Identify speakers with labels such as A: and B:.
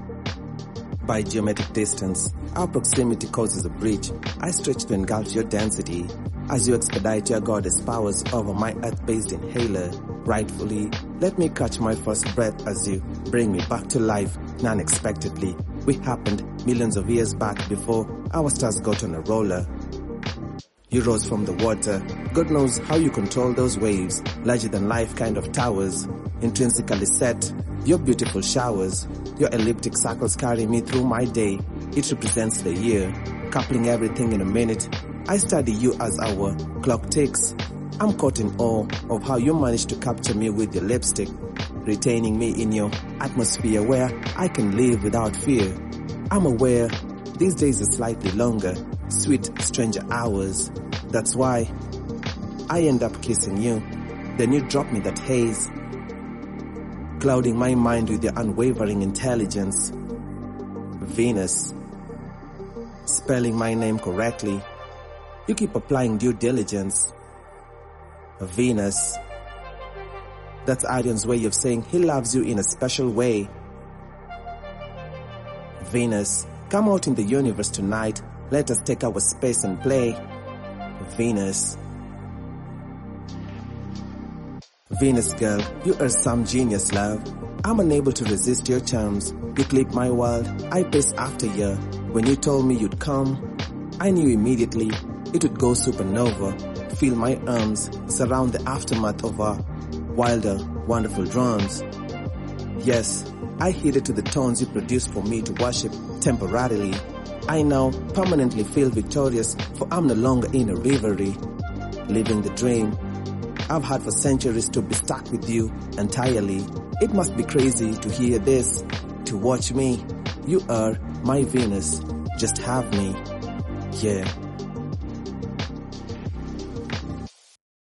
A: By geometric distance, our proximity causes a bridge. I stretch to engulf your density as you expedite your goddess powers over my earth-based inhaler. Rightfully, let me catch my first breath as you bring me back to life unexpectedly. We happened millions of years back before our stars got on a roller. You rose from the water. God knows how you control those waves, larger-than-life kind of towers, intrinsically set. Your beautiful showers, your elliptic circles carry me through my day. It represents the year, coupling everything in a minute. I study you as our clock ticks. I'm caught in awe of how you managed to capture me with your lipstick, retaining me in your atmosphere where I can live without fear. I'm aware these days are slightly longer, sweet stranger hours. That's why I end up kissing you. Then you drop me that haze, clouding my mind with your unwavering intelligence. Venus, spelling my name correctly. You keep applying due diligence. Venus, that's Arion's way of saying he loves you in a special way. Venus, come out in the universe tonight. Let us take our space and play. Venus. Venus girl, you are some genius, love. I'm unable to resist your charms. You click my world, I pace after you. When you told me you'd come, I knew immediately it would go supernova. Feel my arms surround the aftermath of our wilder, wonderful drums. Yes, I heeded to the tones you produced for me to worship temporarily. I now permanently feel victorious, for I'm no longer in a reverie, living the dream I've had for centuries to be stuck with you entirely. It must be crazy to hear this, to watch me. You are my Venus, just have me. Yeah.